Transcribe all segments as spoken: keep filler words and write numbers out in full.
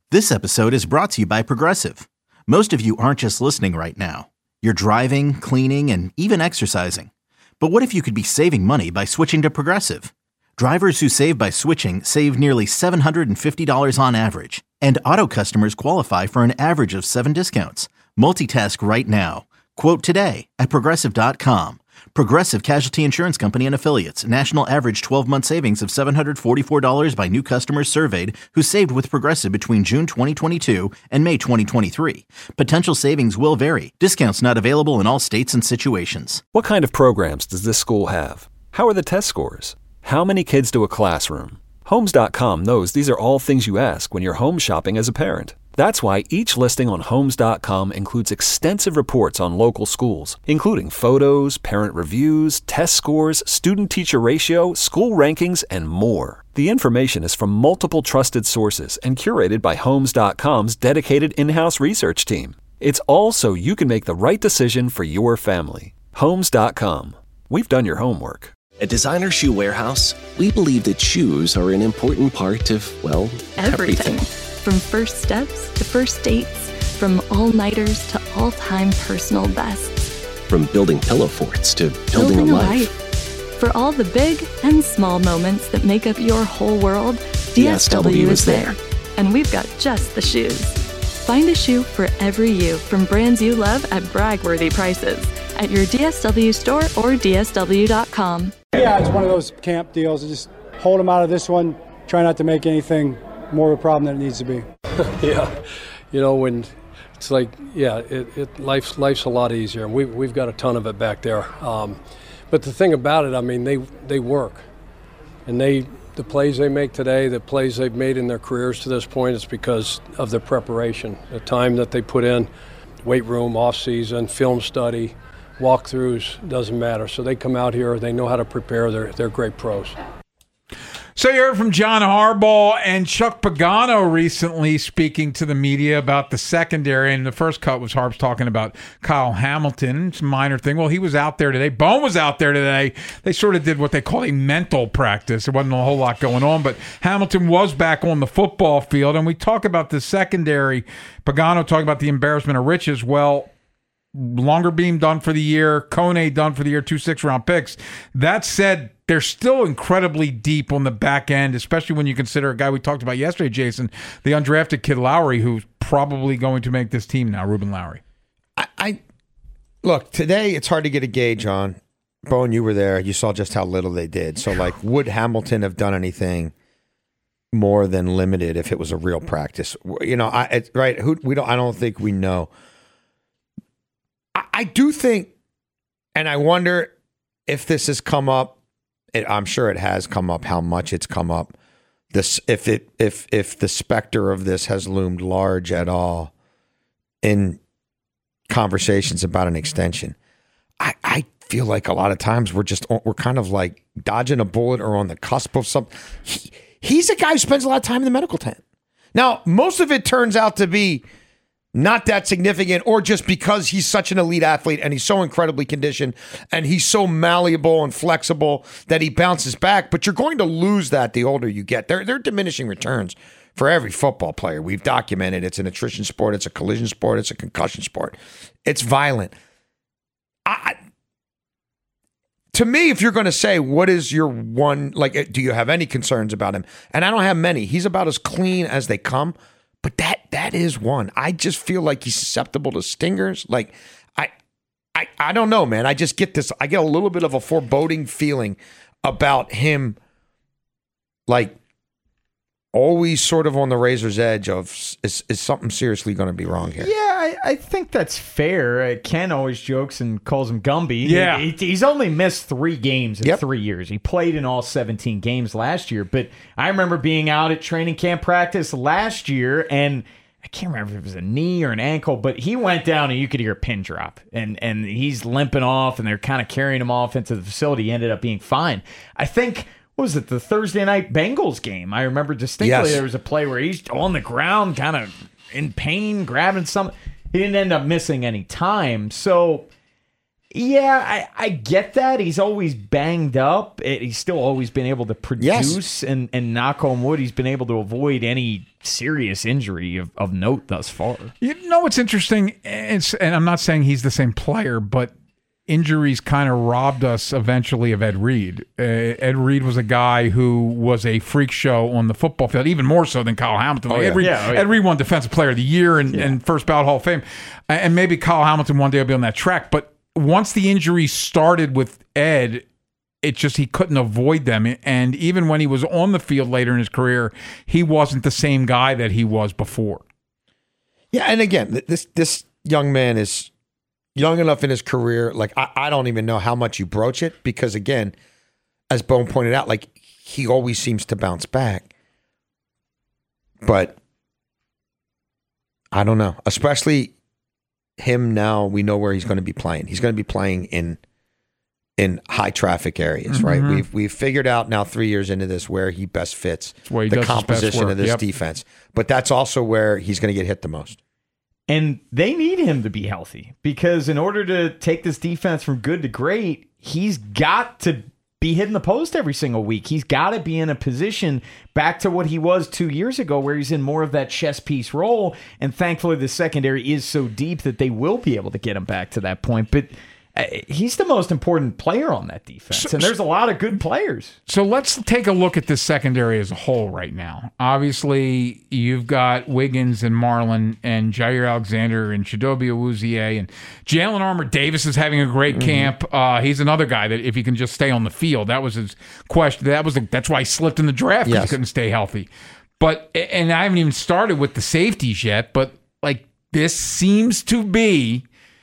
This episode is brought to you by Progressive. Most of you aren't just listening right now. You're driving, cleaning, and even exercising. But what if you could be saving money by switching to Progressive? Drivers who save by switching save nearly seven hundred fifty dollars on average. And auto customers qualify for an average of seven discounts. Multitask right now. Quote today at Progressive dot com. Progressive Casualty Insurance Company and Affiliates. National average twelve-month savings of seven hundred forty-four dollars by new customers surveyed who saved with Progressive between June twenty twenty-two and May twenty twenty-three. Potential savings will vary. Discounts not available in all states and situations. What kind of programs does this school have? How are the test scores? How many kids do a classroom? Homes dot com knows these are all things you ask when you're home shopping as a parent. That's why each listing on Homes dot com includes extensive reports on local schools, including photos, parent reviews, test scores, student-teacher ratio, school rankings, and more. The information is from multiple trusted sources and curated by Homes dot com's dedicated in-house research team. It's all so you can make the right decision for your family. Homes dot com. We've done your homework. At Designer Shoe Warehouse, we believe that shoes are an important part of, well, everything. everything. From first steps to first dates, from all-nighters to all-time personal bests. From building pillow forts to building, building a, a life. life. For all the big and small moments that make up your whole world, D S W is there. And we've got just the shoes. Find a shoe for every you from brands you love at brag-worthy prices at your D S W store or D S W dot com. Yeah, it's one of those camp deals. Just hold them out of this one. Try not to make anything more of a problem than it needs to be. Yeah, you know, when it's like, yeah, it, it life's life's a lot easier, and we we've got a ton of it back there. Um, but the thing about it, I mean, they they work, and they the plays they make today, the plays they've made in their careers to this point, it's because of the preparation, the time that they put in, weight room, off season, film study, walkthroughs, doesn't matter. So they come out here, they know how to prepare. They're they're great pros. So you heard from John Harbaugh and Chuck Pagano recently speaking to the media about the secondary, and the first cut was Harb's talking about Kyle Hamilton. It's a minor thing. Well, he was out there today. Bone was out there today. They sort of did what they call a mental practice. There wasn't a whole lot going on, but Hamilton was back on the football field, and we talk about the secondary. Pagano talking about the embarrassment of riches. Well, Longer Beam done for the year, Kone done for the year, two six-round picks. That said, they're still incredibly deep on the back end, especially when you consider a guy we talked about yesterday, Jason, the undrafted kid Lowry, who's probably going to make this team now, Ruben Lowry. I, I look, today it's hard to get a gauge on. Bone, you were there. You saw just how little they did. So, like, would Hamilton have done anything more than limited if it was a real practice? You know, I it, right? Who we don't. I don't think we know. I, I do think, and I wonder if this has come up. It, I'm sure it has come up. How much it's come up? This, if it, if if the specter of this has loomed large at all in conversations about an extension. I, I feel like a lot of times we're just we're kind of like dodging a bullet or on the cusp of something. He, he's a guy who spends a lot of time in the medical tent. Now, most of it turns out to be not that significant, or just because he's such an elite athlete and he's so incredibly conditioned and he's so malleable and flexible that he bounces back. But you're going to lose that the older you get. They're, they're diminishing returns for every football player. We've documented it's an attrition sport, it's a collision sport, it's a concussion sport. It's violent. I, to me, if you're going to say, what is your one, like, do you have any concerns about him? And I don't have many. He's about as clean as they come. But that that is one. I just feel like he's susceptible to stingers. Like, I, I, I don't know, man. I just get this. I get a little bit of a foreboding feeling about him, like, always sort of on the razor's edge of, is, is something seriously going to be wrong here? Yeah, I, I think that's fair. Uh, Ken always jokes and calls him Gumby. Yeah. He, he's only missed three games in Yep. three years. He played in all seventeen games last year. But I remember being out at training camp practice last year, and I can't remember if it was a knee or an ankle, but he went down and you could hear a pin drop. And, and he's limping off, and they're kind of carrying him off into the facility. He ended up being fine. I think... What was it, the Thursday night Bengals game? I remember distinctly Yes. there was a play where he's on the ground, kind of in pain, grabbing something. He didn't end up missing any time. So Yeah, I, I get that. He's always banged up. It, he's still always been able to produce, yes. and, and knock on wood, he's been able to avoid any serious injury of, of note thus far. You know what's interesting? It's, and I'm not saying he's the same player, but injuries kind of robbed us eventually of Ed Reed. Uh, Ed Reed was a guy who was a freak show on the football field, even more so than Kyle Hamilton. Like oh, yeah. Ed, Reed, Yeah, oh, yeah. Ed Reed won Defensive Player of the Year and, Yeah. and first ballot Hall of Fame. And maybe Kyle Hamilton one day will be on that track. But once the injuries started with Ed, it just he couldn't avoid them. And even when he was on the field later in his career, he wasn't the same guy that he was before. Yeah, and again, this this young man is young enough in his career. Like, I, I don't even know how much you broach it because, again, as Bone pointed out, like, he always seems to bounce back. But I don't know. Especially him now, we know where he's going to be playing. He's going to be playing in in high traffic areas, Mm-hmm. right? We've we've figured out now three years into this where he best fits where he the does his best composition work. of this Yep. defense. But that's also where he's going to get hit the most. And they need him to be healthy because in order to take this defense from good to great, he's got to be hitting the post every single week. He's got to be in a position back to what he was two years ago where he's in more of that chess piece role. And thankfully, the secondary is so deep that they will be able to get him back to that point. But uh, he's the most important player on that defense. So- and there's a lot of good players. So let's take a look at this secondary as a whole right now. Obviously, you've got Wiggins and Marlon and Jair Alexander and Chidobe Awuzie and Jalen Armour-Davis is having a great Mm-hmm. camp. Uh, he's another guy that if he can just stay on the field, that was his question. That was the, that's why he slipped in the draft because Yes. he couldn't stay healthy. But and I haven't even started with the safeties yet. But like this seems to be.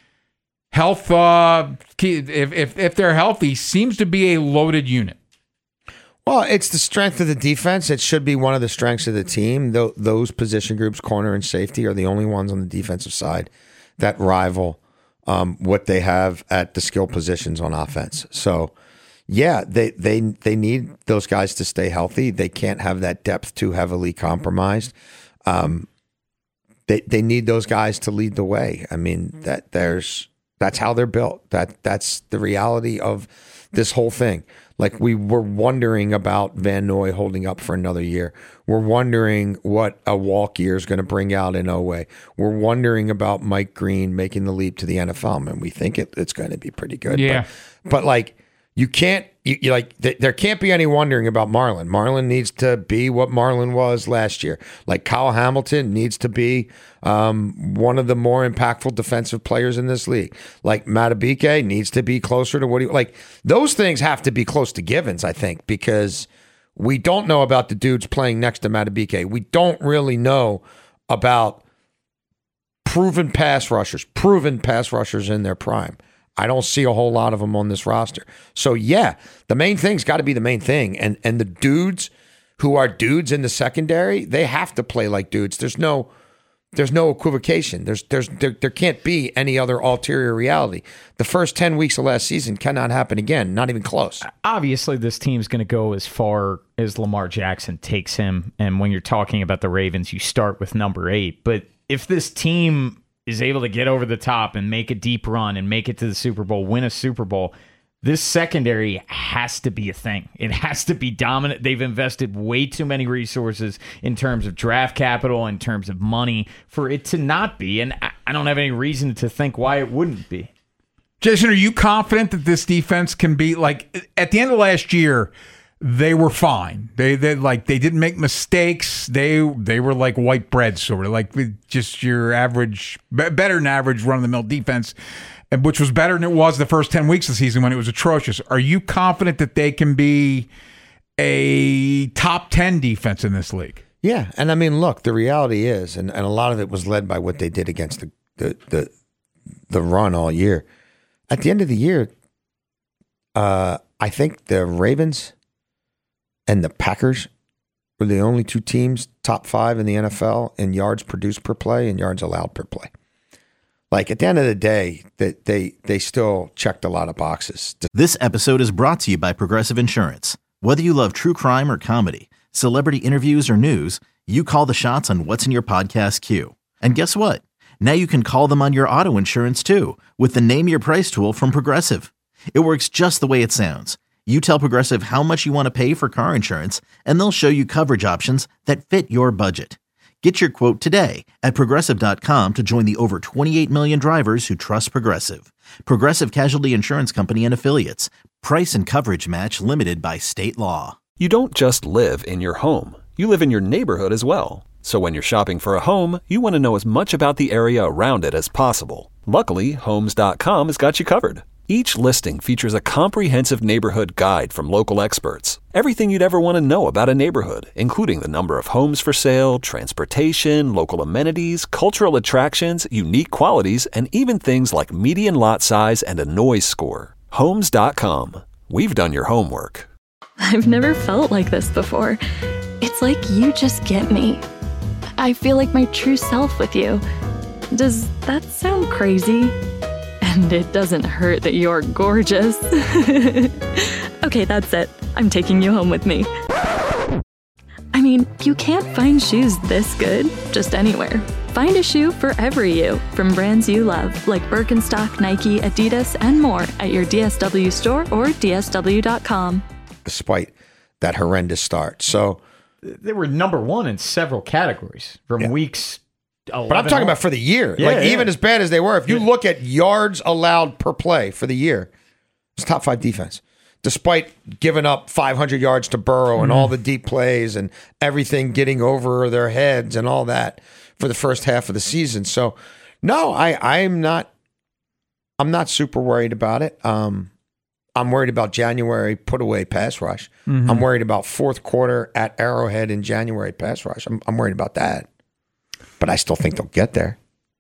Health, uh, if, if if they're healthy, seems to be a loaded unit. Well, it's the strength of the defense. It should be one of the strengths of the team. Th- those position groups, corner and safety, are the only ones on the defensive side that rival um, what they have at the skill positions on offense. So, yeah, they they they need those guys to stay healthy. They can't have that depth too heavily compromised. Um, they they need those guys to lead the way. I mean, that there's. That's how they're built. That that's the reality of this whole thing. Like we were wondering about Van Noy holding up for another year. We're wondering what a walk year is going to bring out in Oweh. We're wondering about Mike Green making the leap to the N F L. And we think it, it's going to be pretty good. Yeah. But, but like you can't, you, you like th- there can't be any wondering about Marlon. Marlon needs to be what Marlon was last year. Like Kyle Hamilton needs to be um, one of the more impactful defensive players in this league. Like Matabike needs to be closer to what he like. Those things have to be close to givens, I think, because we don't know about the dudes playing next to Matabike. We don't really know about proven pass rushers, proven pass rushers in their prime. I don't see a whole lot of them on this roster. So, yeah, the main thing's got to be the main thing. And and the dudes who are dudes in the secondary, they have to play like dudes. There's no there's no equivocation. There's there's there, there can't be any other ulterior reality. The first ten weeks of last season cannot happen again, not even close. Obviously, this team's going to go as far as Lamar Jackson takes him. And when you're talking about the Ravens, you start with number eight. But if this team is able to get over the top and make a deep run and make it to the Super Bowl, win a Super Bowl, this secondary has to be a thing. It has to be dominant. They've invested way too many resources in terms of draft capital, in terms of money, for it to not be. And I don't have any reason to think why it wouldn't be. Jason, are you confident that this defense can be like at the end of last year? They were fine. They they like they didn't make mistakes. They they were like white bread, sort of like just your average, better than average run of the mill defense, which was better than it was the first ten weeks of the season when it was atrocious. Are you confident that they can be a top ten defense in this league? Yeah, and I mean, look, the reality is, and, and a lot of it was led by what they did against the the the, the run all year. At the end of the year, uh, I think the Ravens and the Packers were the only two teams top five in the N F L in yards produced per play and yards allowed per play. Like at the end of the day, that they, they they still checked a lot of boxes. This episode is brought to you by Progressive Insurance. Whether you love true crime or comedy, celebrity interviews or news, you call the shots on what's in your podcast queue. And guess what? Now you can call them on your auto insurance too with the Name Your Price tool from Progressive. It works just the way it sounds. You tell Progressive how much you want to pay for car insurance, and they'll show you coverage options that fit your budget. Get your quote today at Progressive dot com to join the over twenty-eight million drivers who trust Progressive. Progressive Casualty Insurance Company and Affiliates. Price and coverage match limited by state law. You don't just live in your home. You live in your neighborhood as well. So when you're shopping for a home, you want to know as much about the area around it as possible. Luckily, Homes dot com has got you covered. Each listing features a comprehensive neighborhood guide from local experts. Everything you'd ever want to know about a neighborhood, including the number of homes for sale, transportation, local amenities, cultural attractions, unique qualities, and even things like median lot size and a noise score. Homes dot com. We've done your homework. I've never felt like this before. It's like you just get me. I feel like my true self with you. Does that sound crazy? And it doesn't hurt that you're gorgeous. Okay, that's it. I'm taking you home with me. I mean, you can't find shoes this good just anywhere. Find a shoe for every you from brands you love, like Birkenstock, Nike, Adidas, and more at your D S W store or D S W dot com. Despite that horrendous start. So they were number one in several categories from yeah. weeks eleven. But I'm talking about for the year. Yeah, like yeah. even as bad as they were, if you look at yards allowed per play for the year, it's top five defense. Despite giving up five hundred yards to Burrow and mm-hmm. all the deep plays and everything getting over their heads and all that for the first half of the season. So no, I I'm not I'm not super worried about it. Um I'm worried about January put away pass rush. Mm-hmm. I'm worried about fourth quarter at Arrowhead in January pass rush. I'm, I'm worried about that. But I still think they'll get there.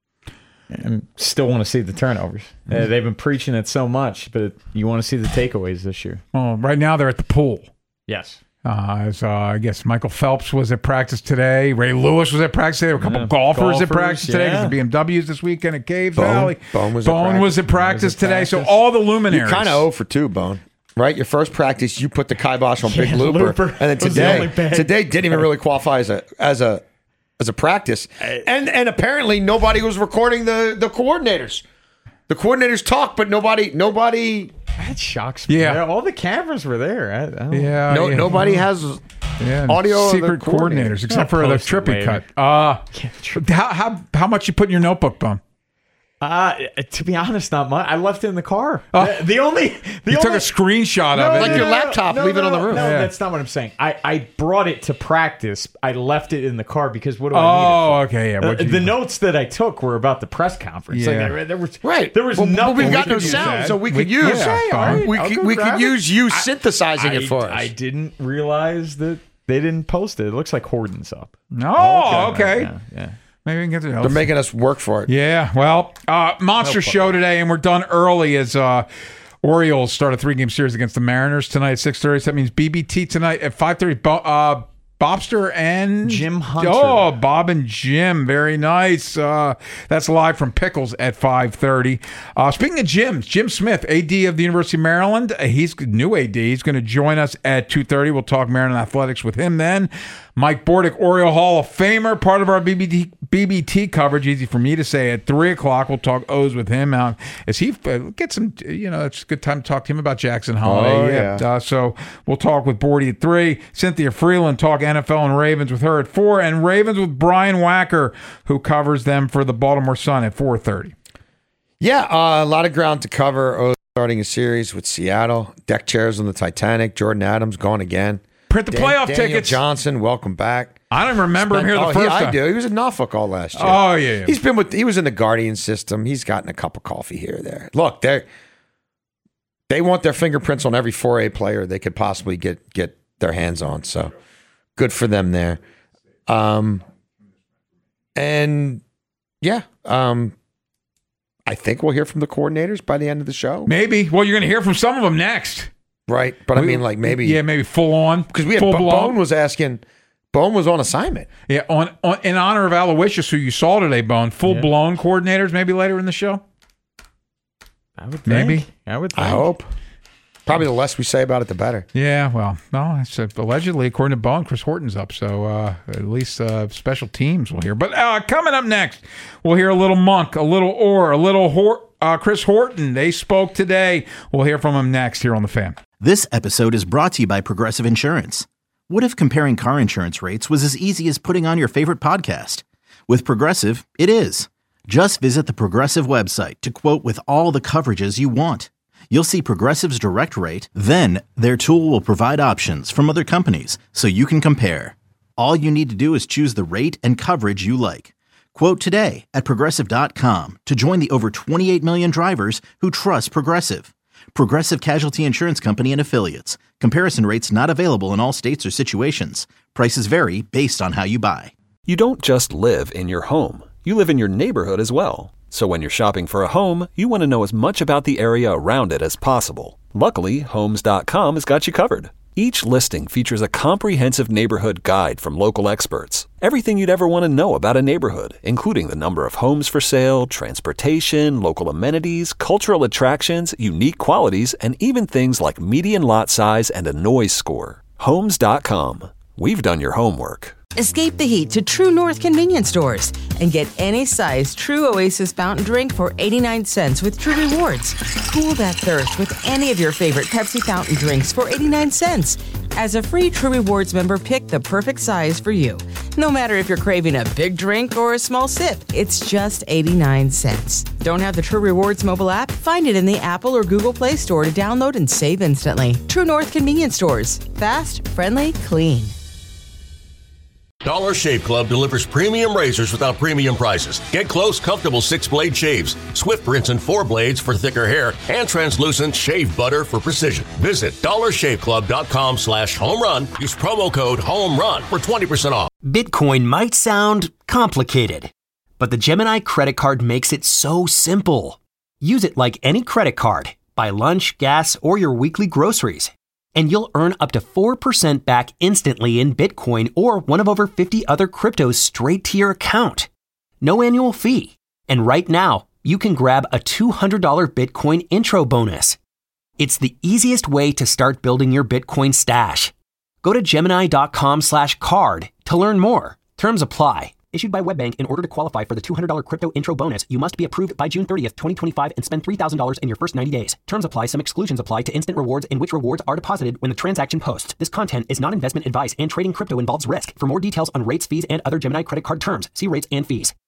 And still want to see the turnovers. Mm-hmm. Uh, they've been preaching it so much, but you want to see the takeaways this year. Well, right now they're at the pool. Yes. Uh, as, uh, I guess Michael Phelps was at practice today. Ray Lewis was at practice today. There were a couple yeah. golfers, golfers at practice today because yeah. the B M Ws this weekend at Caves Bone, Valley. Bone was Bone at practice, was at practice was at today. practice. So all the luminaries. You're kind of zero for two, Bone. Right? Your first practice, you put the kibosh on Big yeah, Looper. Looper. And then Was the today, only bad. today didn't even really qualify as a as a as a practice. And and apparently nobody was recording the, the coordinators. The coordinators talk, but nobody nobody That shocks me. Yeah. All the cameras were there. I, I don't Yeah. no yeah. nobody has Yeah, audio secret of the coordinators, except Oh, for the post it trippy later. cut. Uh, how, how how much you put in your notebook, Bum? Uh, to be honest, not much. I left it in the car. Oh. the, the only the You only, took a screenshot of it. Like your laptop, no, leave it no, on the roof. No, Yeah. that's not what I'm saying. I, I brought it to practice. I left it in the car because what do I Oh, need it for? okay, yeah. Uh, What'd you the do? notes that I took were about the press conference. Yeah. Like, there, there was Right. There was well, nothing. We've got we no could use sound, that. so we We- could use yeah, we fine. we I'll could, go we grab could it. use you I- synthesizing I, it for us. I didn't realize that they didn't post it. It looks like Horden's up. Oh, okay. Yeah, yeah. Maybe we can get to They're making us work for it. Yeah, well, uh, monster show today, and we're done early as uh, Orioles start a three-game series against the Mariners tonight at six thirty. So that means B B T tonight at five thirty. Bo- uh, Bobster and Jim Hunter. Oh, Bob and Jim, very nice. Uh, that's live from Pickles at five thirty. Uh, speaking of Jim, Jim Smith, A D of the University of Maryland, uh, he's new A D. He's going to join us at two thirty. We'll talk Maryland athletics with him then. Mike Bordick, Oriole Hall of Famer, part of our B B T, B B T coverage. Easy for me to say. At three o'clock, we'll talk O's with him. Uh, as he uh, get some, you know, it's a good time to talk to him about Jackson Holiday. Oh, yeah. Uh, so we'll talk with Bordy at three. Cynthia Freeland, talk N F L and Ravens with her at four. And Ravens with Brian Wacker, who covers them for the Baltimore Sun at four thirty. Yeah, uh, a lot of ground to cover. O's starting a series with Seattle. Deck chairs on the Titanic. Jordan Adams gone again. Print the Dan- playoff Daniel tickets. Johnson, welcome back. I don't remember him here the oh, first he, time. I do. He was in Norfolk all last year. Oh, yeah, yeah. He's been with. He was in the Guardian system. He's gotten a cup of coffee here or there. Look, they they want their fingerprints on every four A player they could possibly get get their hands on. So good for them there. Um, and yeah, um, I think we'll hear from the coordinators by the end of the show. Maybe. Well, you're going to hear from some of them next. Right, but I mean, like maybe Yeah, maybe full on. because we had full Bo- blown. Bone was asking. Bone was on assignment. Yeah, on, on in honor of Aloysius, who you saw today, Bone. Full blown coordinators, maybe later in the show. I would think. Maybe. I would think. I hope. Probably the less we say about it, the better. Yeah, well, no, it's, uh, allegedly, according to Bowen, Chris Horton's up, so uh, at least uh, special teams will hear. But uh, coming up next, we'll hear a little Monk, a little Orr, a little Hor- uh, Chris Horton. They spoke today. We'll hear from him next here on The Fan. This episode is brought to you by Progressive Insurance. What if comparing car insurance rates was as easy as putting on your favorite podcast? With Progressive, it is. Just visit the Progressive website to quote with all the coverages you want. You'll see Progressive's direct rate, then their tool will provide options from other companies so you can compare. All you need to do is choose the rate and coverage you like. Quote today at Progressive dot com to join the over twenty-eight million drivers who trust Progressive. Progressive Casualty Insurance Company and Affiliates. Comparison rates not available in all states or situations. Prices vary based on how you buy. You don't just live in your home. You live in your neighborhood as well. So when you're shopping for a home, you want to know as much about the area around it as possible. Luckily, Homes dot com has got you covered. Each listing features a comprehensive neighborhood guide from local experts. Everything you'd ever want to know about a neighborhood, including the number of homes for sale, transportation, local amenities, cultural attractions, unique qualities, and even things like median lot size and a noise score. Homes dot com. We've done your homework. Escape the heat to True North convenience stores and get any size True Oasis fountain drink for eighty-nine cents with True Rewards. Cool that thirst with any of your favorite Pepsi fountain drinks for eighty-nine cents. As a free True Rewards member, pick the perfect size for you. No matter if you're craving a big drink or a small sip, it's just eighty-nine cents. Don't have the True Rewards mobile app? Find it in the Apple or Google Play Store to download and save instantly. True North convenience stores. Fast, friendly, clean. Dollar Shave Club delivers premium razors without premium prices. Get close, comfortable six-blade shaves, swift rinse and four blades for thicker hair, and translucent shave butter for precision. Visit dollar shave club dot com slash home run. Use promo code HOMERUN for twenty percent off. Bitcoin might sound complicated, but the Gemini credit card makes it so simple. Use it like any credit card. Buy lunch, gas, or your weekly groceries. And you'll earn up to four percent back instantly in Bitcoin or one of over fifty other cryptos straight to your account. No annual fee. And right now, you can grab a two hundred dollars Bitcoin intro bonus. It's the easiest way to start building your Bitcoin stash. Go to Gemini dot com slash card to learn more. Terms apply. Issued by WebBank. In order to qualify for the two hundred dollars crypto intro bonus, you must be approved by June thirtieth, twenty twenty-five and spend three thousand dollars in your first ninety days. Terms apply. Some exclusions apply to instant rewards in which rewards are deposited when the transaction posts. This content is not investment advice and trading crypto involves risk. For more details on rates, fees, and other Gemini credit card terms, see rates and fees.